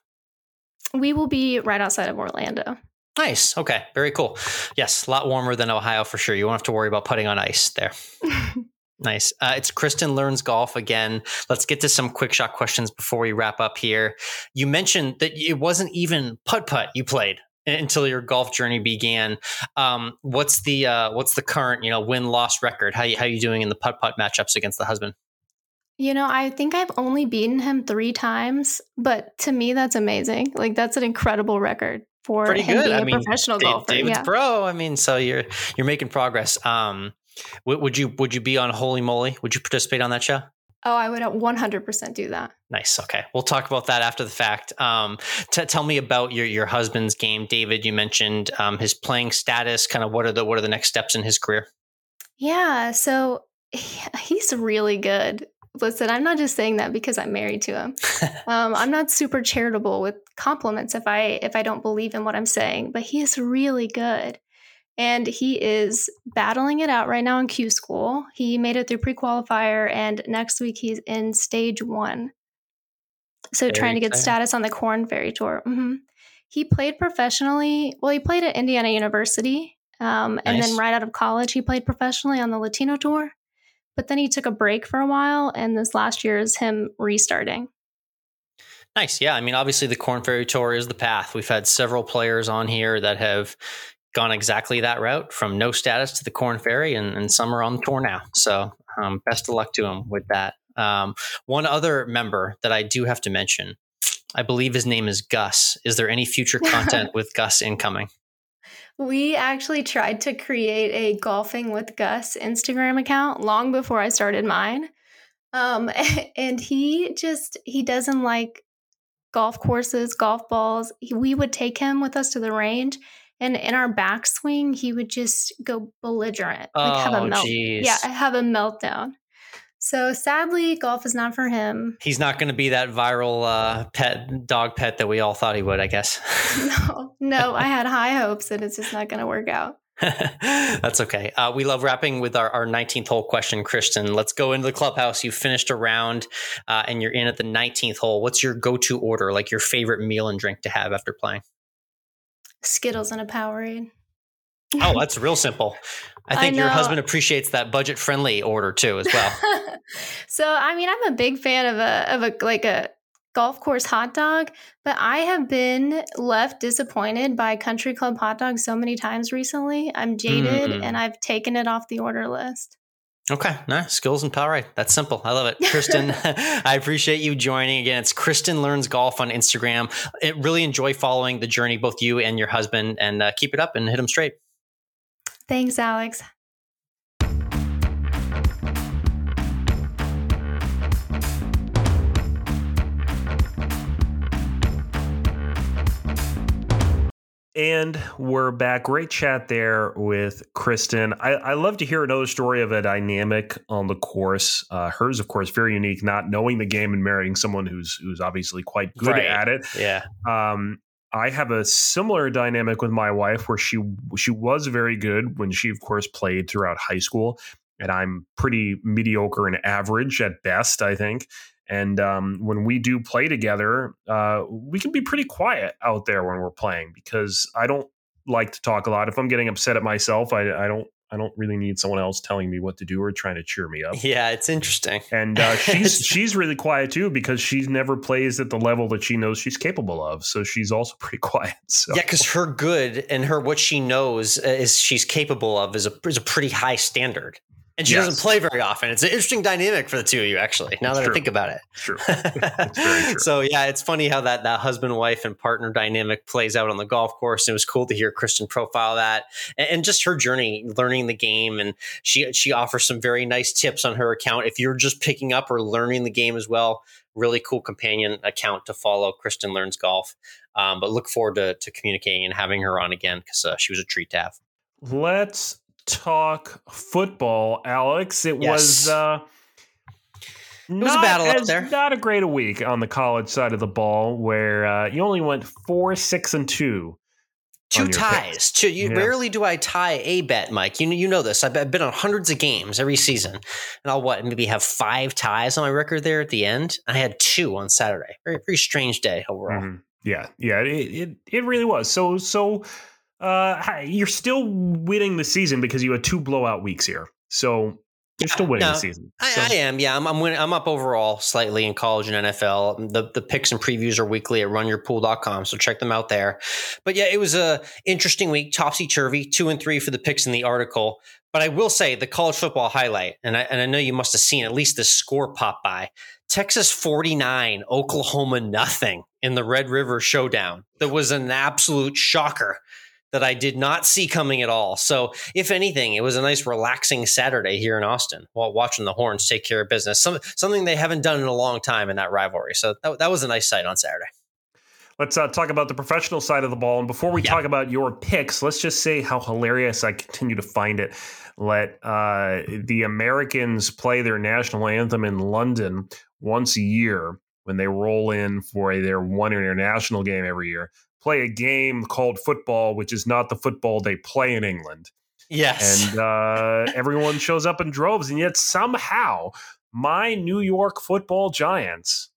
We will be right outside of Orlando. Nice. Okay. Very cool. Yes, a lot warmer than Ohio for sure. You won't have to worry about putting on ice there. Nice. Uh, it's Kristen Learns Golf again. Let's get to some quick shot questions before we wrap up here. You mentioned that it wasn't even putt-putt you played until your golf journey began. Um, what's the uh, what's the current you know win-loss record? How you, how you doing in the putt-putt matchups against the husband? You know, I think I've only beaten him three times, but to me, that's amazing. Like that's an incredible record for Pretty him good. being I a mean, professional Dave, golfer. David's yeah. pro. I mean, so you're you're making progress. Um, Would you would you be on Holy Moly? Would you participate on that show? Oh, I would one hundred percent do that. Nice. Okay. We'll talk about that after the fact. Um, t- tell me about your your husband's game, David. You mentioned um, his playing status. Kind of what are the what are the next steps in his career? Yeah. So he's really good. Listen, I'm not just saying that because I'm married to him. um, I'm not super charitable with compliments if I if I don't believe in what I'm saying, but he is really good. And he is battling it out right now in Q School. He made it through pre-qualifier, and next week he's in stage one. So Very trying to get exciting. status on the Korn Ferry Tour. Mm-hmm. He played professionally. Well, he played at Indiana University. Um, nice. And then right out of college, he played professionally on the Latino Tour. But then he took a break for a while, and this last year is him restarting. Nice. Yeah. I mean, obviously the Korn Ferry Tour is the path. We've had several players on here that have gone exactly that route from no status to the Korn Ferry, and, and some are on the tour now. So um, best of luck to him with that. Um, one other member that I do have to mention, I believe his name is Gus. Is there any future content with Gus incoming? We actually tried to create a Golfing with Gus Instagram account long before I started mine. Um, and he just, he doesn't like golf courses, golf balls. He, we would take him with us to the range, And in our backswing, he would just go belligerent, like oh, have a melt. geez. Yeah, have a meltdown. So sadly, golf is not for him. He's not going to be that viral uh, pet dog pet that we all thought he would, I guess. no, no, I had high hopes, and it's just not going to work out. That's okay. Uh, we love wrapping with our, our nineteenth hole question, Kristen. Let's go into the clubhouse. You finished a round uh, and you're in at the nineteenth hole. What's your go-to order, like your favorite meal and drink to have after playing? Skittles and a Powerade. Oh, that's real simple. I think I your husband appreciates that budget-friendly order too, as well. So, I mean, I'm a big fan of a of a like a golf course hot dog, but I have been left disappointed by Country Club hot dogs so many times recently. I'm jaded, mm. and I've taken it off the order list. Okay, no, skills and Powerade. That's simple. I love it. Kristen, I appreciate you joining again. It's Kristen Learns Golf on Instagram. I really enjoy following the journey, both you and your husband, and uh, keep it up and hit them straight. Thanks, Alex. And we're back. Great chat there with Kristen. I, I love to hear another story of a dynamic on the course. Uh, hers, of course, very unique, not knowing the game and marrying someone who's who's obviously quite good right. at it. Yeah. Um, I have a similar dynamic with my wife where she she was very good when she, of course, played throughout high school. And I'm pretty mediocre and average at best, I think. And um, when we do play together, uh, we can be pretty quiet out there when we're playing because I don't like to talk a lot. If I'm getting upset at myself, I, I don't I don't really need someone else telling me what to do or trying to cheer me up. Yeah, it's interesting. And uh, she's she's really quiet too because she never plays at the level that she knows she's capable of. So she's also pretty quiet. So. Yeah, because her good and her what she knows is she's capable of is a is a pretty high standard. And she yes. doesn't play very often. It's an interesting dynamic for the two of you, actually, now that true. I think about it. True. It's very true. So, yeah, it's funny how that, that husband, wife, and partner dynamic plays out on the golf course. And it was cool to hear Kristen profile that and, and just her journey learning the game. And she she offers some very nice tips on her account. If you're just picking up or learning the game as well, really cool companion account to follow, Kristen Learns Golf. Um, but look forward to, to communicating and having her on again because uh, she was a treat to have. Let's talk football, Alex. It yes. was uh it was a battle as, up there. Not a great a week on the college side of the ball, where uh, you only went four, six, and two. Two ties. Two. You, yeah. Rarely do I tie a bet, Mike. You you know this. I've been on hundreds of games every season, and I'll what maybe have five ties on my record there at the end. I had two on Saturday. Very very strange day overall. Mm-hmm. Yeah, yeah. It, it it really was. So so. Uh, you're still winning the season because you had two blowout weeks here. So you're still winning no, the season. I, so. I am. Yeah, I'm. I'm winning. I'm up overall slightly in college and N F L. The the picks and previews are weekly at run your pool dot com. So check them out there. But yeah, it was a interesting week. Topsy turvy. Two and three for the picks in the article. But I will say the college football highlight, and I and I know you must have seen at least the score pop by. Texas forty-nine, Oklahoma nothing in the Red River Showdown. That was an absolute shocker that I did not see coming at all. So if anything, it was a nice relaxing Saturday here in Austin while watching the Horns take care of business, Some, something they haven't done in a long time in that rivalry. So that, that was a nice sight on Saturday. Let's uh, talk about the professional side of the ball. And before we yeah. talk about your picks, let's just say how hilarious I continue to find it. Let uh, the Americans play their national anthem in London once a year when they roll in for a, their one international game every year. Play a game called football, which is not the football they play in England. Yes. And uh, everyone shows up in droves. And yet somehow my New York football Giants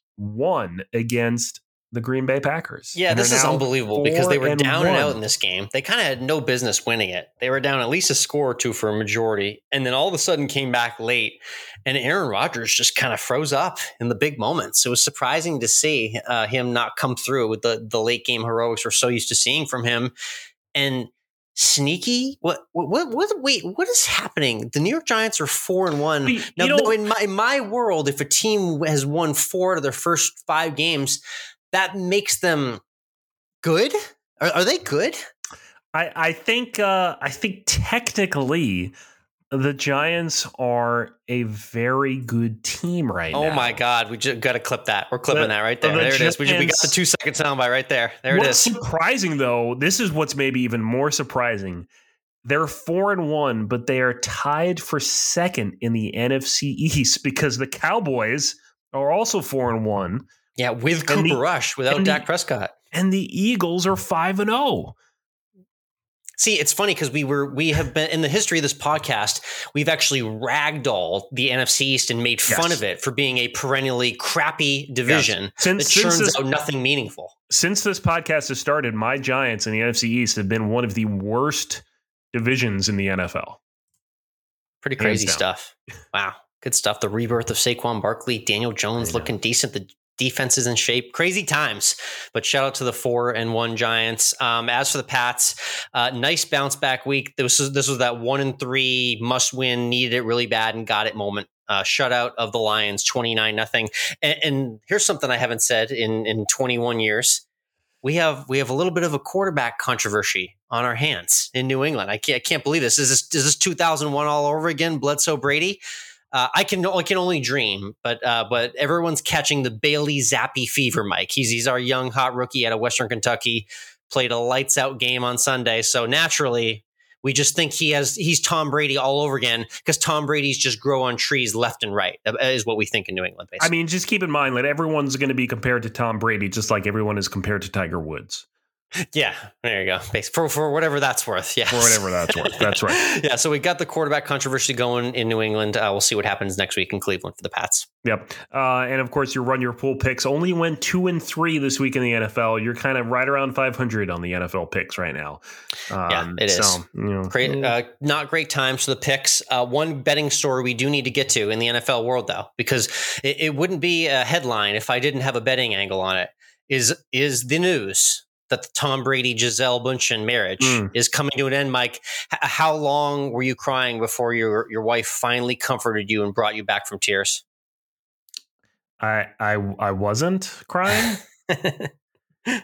won against the Green Bay Packers. Yeah, this is unbelievable because they were and down one. and out in this game. They kind of had no business winning it. They were down at least a score or two for a majority. And then all of a sudden came back late. And Aaron Rodgers just kind of froze up in the big moments. It was surprising to see uh, him not come through with the, the late game heroics we're so used to seeing from him. And sneaky, what, what, what, wait, what is happening? The New York Giants are four and one. You, now, you know, in my, in my world, if a team has won four out of their first five games, that makes them good. Are, are they good? I, I think, uh, I think technically The Giants are a very good team right oh now. Oh my God, we just got to clip that. We're clipping the, that right there. The there Giants, it is. We, just, we got the two second soundbite right there. There it is. What's surprising though, this is what's maybe even more surprising. They're four and one, but they are tied for second in the N F C East because the Cowboys are also four and one. Yeah, with Cooper the, Rush, without Dak the, Prescott, and the Eagles are five and zero. See, it's funny because we were we have been in the history of this podcast, we've actually ragdolled the N F C East and made fun yes. of it for being a perennially crappy division yes. since, that churns since this, out nothing meaningful. Since this podcast has started, my Giants in the N F C East have been one of the worst divisions in the N F L. Pretty crazy stuff. Wow, good stuff. The rebirth of Saquon Barkley, Daniel Jones looking decent. The defense is in shape. Crazy times, but shout out to the four and one Giants. Um, as for the Pats, uh, nice bounce back week. This was this was that one and three must win, needed it really bad and got it moment. Uh, shutout of the Lions, twenty-nine nothing. And, and here's something I haven't said in in twenty-one years. We have we have a little bit of a quarterback controversy on our hands in New England. I can't I can't believe this. Is this is this two thousand one all over again? Bledsoe Brady. Uh, I can I can only dream, but uh, but everyone's catching the Bailey Zappi fever, Mike. He's he's our young hot rookie out of Western Kentucky. Played a lights out game on Sunday, so naturally we just think he has he's Tom Brady all over again because Tom Brady's just grow on trees left and right is what we think in New England. Basically. I mean, just keep in mind that everyone's going to be compared to Tom Brady, just like everyone is compared to Tiger Woods. Yeah, there you go. For for whatever that's worth. Yeah, for whatever that's worth. That's right. Yeah, so we got the quarterback controversy going in New England. Uh, we'll see what happens next week in Cleveland for the Pats. Yep. Uh, and of course, your run your pool picks only went two and three this week in the N F L. You're kind of right around five hundred on the N F L picks right now. Um, yeah, it is. So, you know, great, uh, not great times for the picks. Uh, one betting story we do need to get to in the N F L world, though, because it, it wouldn't be a headline if I didn't have a betting angle on it. Is is the news that the Tom Brady Gisele Bündchen marriage mm. is coming to an end, Mike? H- how long were you crying before your your wife finally comforted you and brought you back from tears? I I I wasn't crying. I,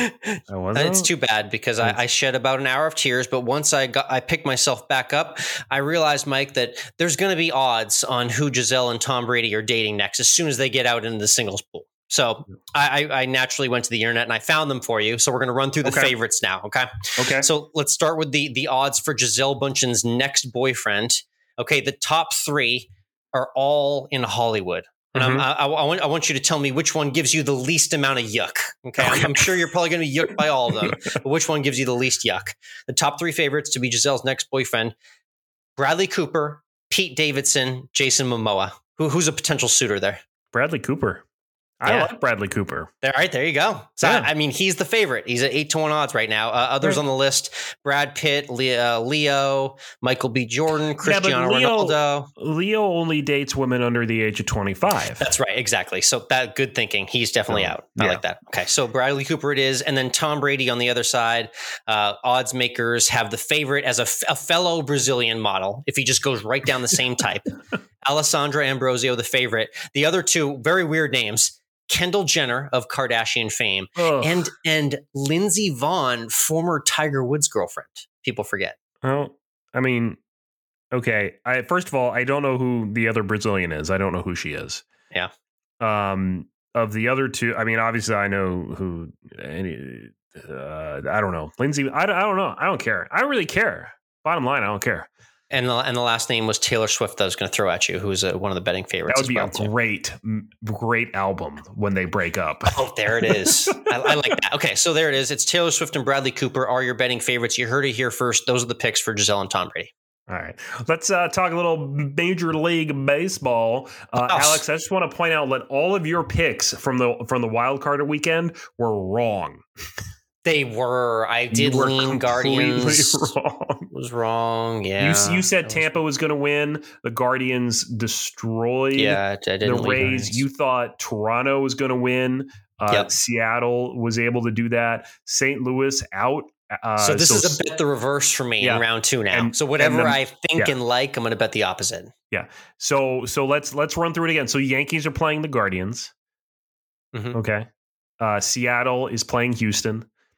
I wasn't. It's too bad because I, I shed about an hour of tears, but once I got I picked myself back up, I realized, Mike, that there's going to be odds on who Gisele and Tom Brady are dating next as soon as they get out into the singles pool. So I, I naturally went to the internet and I found them for you. So we're going to run through the okay. favorites now. Okay. Okay. So let's start with the the odds for Gisele Bündchen's next boyfriend. Okay. The top three are all in Hollywood. And mm-hmm. I, I, I, want, I want you to tell me which one gives you the least amount of yuck. Okay. okay. I'm, I'm sure you're probably going to be yucked by all of them, but which one gives you the least yuck? The top three favorites to be Gisele's next boyfriend: Bradley Cooper, Pete Davidson, Jason Momoa. Who, who's a potential suitor there? Bradley Cooper. I yeah. like Bradley Cooper. All right, there you go. So, yeah. I mean, he's the favorite. He's at eight to one odds right now. Uh, others right. on the list: Brad Pitt, Leo, Leo, Michael B. Jordan, Cristiano yeah, Leo, Ronaldo. Leo only dates women under the age of twenty-five. That's right, exactly. So that good thinking. He's definitely oh, out. I yeah. like that. Okay, so Bradley Cooper it is, and then Tom Brady on the other side. Uh, odds makers have the favorite as a, f- a fellow Brazilian model. If he just goes right down the same type, Alessandra Ambrosio the favorite. The other two very weird names: Kendall Jenner of Kardashian fame Ugh. and and Lindsey Vonn, former Tiger Woods girlfriend. People forget. Well, I mean, okay. I first of all, I don't know who the other Brazilian is. I don't know who she is. Yeah. Um, of the other two, I mean, obviously, I know who. Any, uh, I don't know, Lindsey. I don't, I don't know. I don't care. I don't really care. Bottom line, I don't care. And the, and the last name was Taylor Swift that I was going to throw at you, who's a, one of the betting favorites. That would be well a too. great, great album when they break up. Oh, there it is. I, I like that. Okay, so there it is. It's Taylor Swift and Bradley Cooper are your betting favorites. You heard it here first. Those are the picks for Gisele and Tom Brady. All right. Let's uh, talk a little Major League Baseball. Uh, oh. Alex, I just want to point out that all of your picks from the from the wild card weekend were wrong. They were. I did you lean Guardians. Wrong. Was wrong. Yeah. You, you said Tampa was going to win. The Guardians destroyed yeah, I didn't the Rays. You thought Toronto was going to win. Uh, yep. Seattle was able to do that. Saint Louis out. Uh, so this so, is a bet the reverse for me yeah. in round two now. And, so whatever then, I think yeah. and like, I'm going to bet the opposite. Yeah. So so let's let's run through it again. So Yankees are playing the Guardians. Mm-hmm. Okay. Uh, Seattle is playing Houston.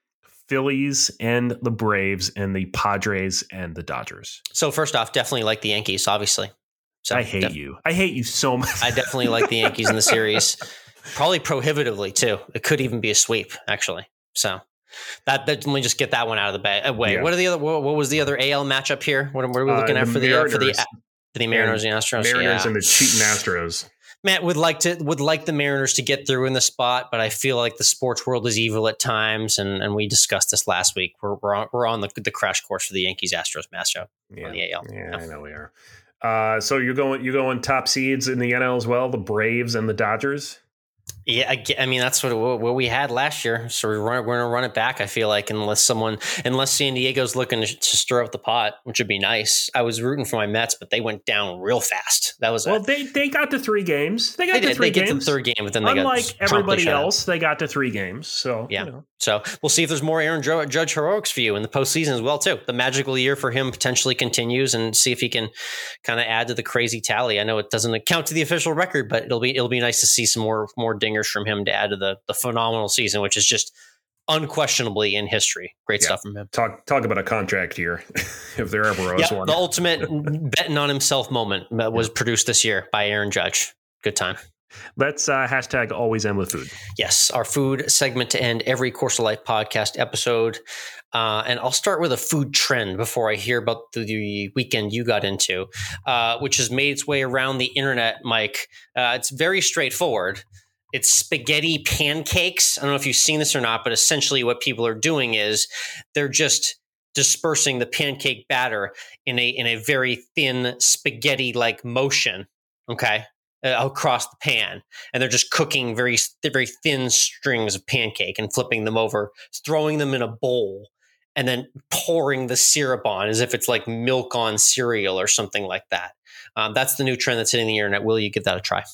Phillies and the Braves and the Padres and the Dodgers. So first off, definitely like the Yankees, obviously. So I hate def- you. I hate you so much. I definitely like the Yankees in the series. Probably prohibitively, too. It could even be a sweep, actually. So that, that let me just get that one out of the ba- way. Yeah. What are the other? What, what was the other A L matchup here? What, what are we looking uh, at for the, uh, for the for the Mariners and, and Astros? Mariners yeah. and the cheating Astros. Matt would like to would like the Mariners to get through in the spot, but I feel like the sports world is evil at times, and, and we discussed this last week. We're we're on, we're on the the crash course for the Yankees Astros matchup yeah. on the A L. Yeah, yeah, I know we are. Uh, so you're going you're going top seeds in the N L as well, the Braves and the Dodgers. Yeah, I, I mean that's what what we had last year. So we're run, we're gonna run it back. I feel like unless someone, unless San Diego's looking to, to stir up the pot, which would be nice. I was rooting for my Mets, but they went down real fast. That was well, a, they they got to three games. They got they to did, three they games. Get to the third game, but then they unlike got everybody else, they got to three games. So yeah, you know. So we'll see if there's more Aaron Judge heroics for you in the postseason as well too. The magical year for him potentially continues, and see if he can kind of add to the crazy tally. I know it doesn't account to the official record, but it'll be it'll be nice to see some more more dingers from him to add to the the phenomenal season, which is just unquestionably in history. Great yeah. stuff from him. Talk talk about a contract year, if there ever was yeah, one. The ultimate betting on himself moment was yeah. produced this year by Aaron Judge. Good time. Let's uh, hashtag always end with food. Yes, our food segment to end every Course of Life podcast episode. Uh, and I'll start with a food trend before I hear about the, the weekend you got into, uh, which has made its way around the internet, Mike. Uh, it's very straightforward. It's spaghetti pancakes. I don't know if you've seen this or not, but essentially what people are doing is they're just dispersing the pancake batter in a in a very thin spaghetti-like motion, okay, uh, across the pan. And they're just cooking very, very thin strings of pancake and flipping them over, throwing them in a bowl, and then pouring the syrup on as if it's like milk on cereal or something like that. Um, that's the new trend that's hitting the internet. Will you give that a try?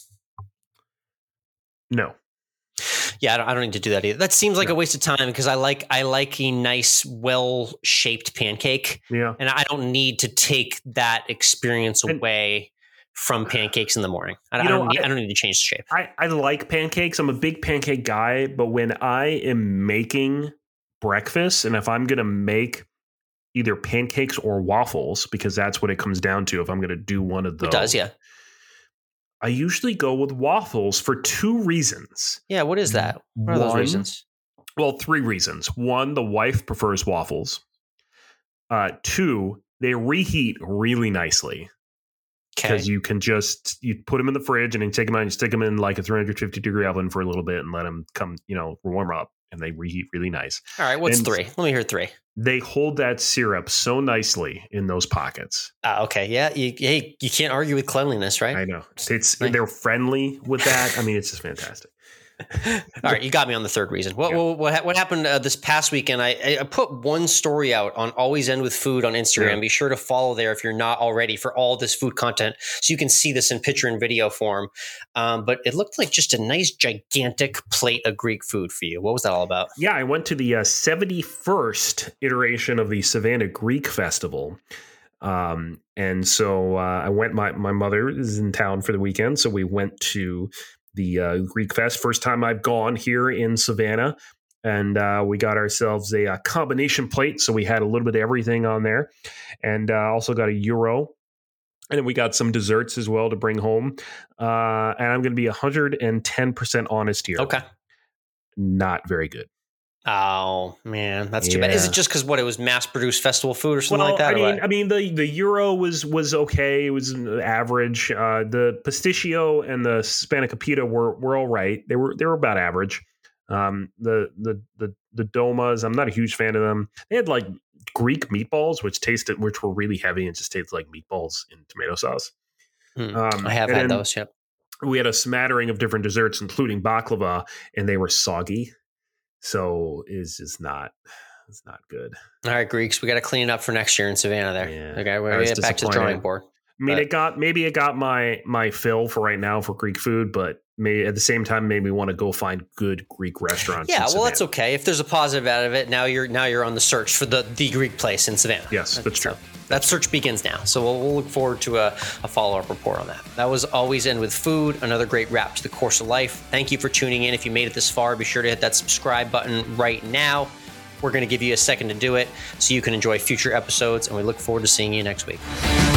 No. Yeah, I don't, I don't need to do that either. That seems like no. a waste of time because I like I like a nice, well-shaped pancake. Yeah. And I don't need to take that experience and, away from pancakes in the morning. I, I, know, don't need, I, I don't need to change the shape. I, I like pancakes. I'm a big pancake guy, but when I am making breakfast and if I'm going to make either pancakes or waffles, because that's what it comes down to if I'm going to do one of those. It does, yeah. I usually go with waffles for two reasons. Yeah, what is that? What are One, those reasons? Well, three reasons. One, the wife prefers waffles. Uh, two, they reheat really nicely. Because okay. you can just, you put them in the fridge and then take them out and stick them in like a three hundred fifty degree oven for a little bit and let them come, you know, warm up. And they reheat really nice. All right, what's and three? Let me hear three. They hold that syrup so nicely in those pockets. Uh, okay, yeah. You, hey, you can't argue with cleanliness, right? I know. It's nice. They're friendly with that. I mean, it's just fantastic. All right, you got me on the third reason. What yeah. what, what happened uh, this past weekend? I, I put one story out on Always End with Food on Instagram. Yeah. Be sure to follow there if you're not already for all this food content, so you can see this in picture and video form. Um, but it looked like just a nice, gigantic plate of Greek food for you. What was that all about? Yeah, I went to the uh, seventy-first iteration of the Savannah Greek Festival. Um, and so uh, I went, my, my mother is in town for the weekend. So we went to the uh, Greek Fest. First time I've gone here in Savannah. And uh, we got ourselves a, a combination plate. So we had a little bit of everything on there. And uh, also got a gyro. And then we got some desserts as well to bring home. Uh, and I'm going to be one hundred ten percent honest here. Okay. Not very good. Oh man, that's yeah. too bad. Is it just because what it was mass-produced festival food or something well, like that? I mean, I mean the the gyro was was okay. It was average. Uh, the pistachio and the spanakopita were were all right. They were they were about average. Um, the the the the domas, I'm not a huge fan of them. They had like Greek meatballs, which tasted which were really heavy and just tasted like meatballs in tomato sauce. Mm, um, I have had those. Yep. We had a smattering of different desserts, including baklava, and they were soggy. So it's just not, it's not good. All right, Greeks, we got to clean it up for next year in Savannah. There, yeah, okay, we're gonna get back to the drawing board. I mean, but. it got maybe it got my my fill for right now for Greek food, but maybe at the same time, maybe want to go find good Greek restaurants. Yeah, well, that's okay. If there's a positive out of it, now you're now you're on the search for the the Greek place in Savannah. Yes, that's, that's true. So that search begins now. So we'll, we'll look forward to a, a follow-up report on that. That was Always End with Food, another great wrap to the Course of Life. Thank you for tuning in. If you made it this far, be sure to hit that subscribe button right now. We're going to give you a second to do it so you can enjoy future episodes, and we look forward to seeing you next week.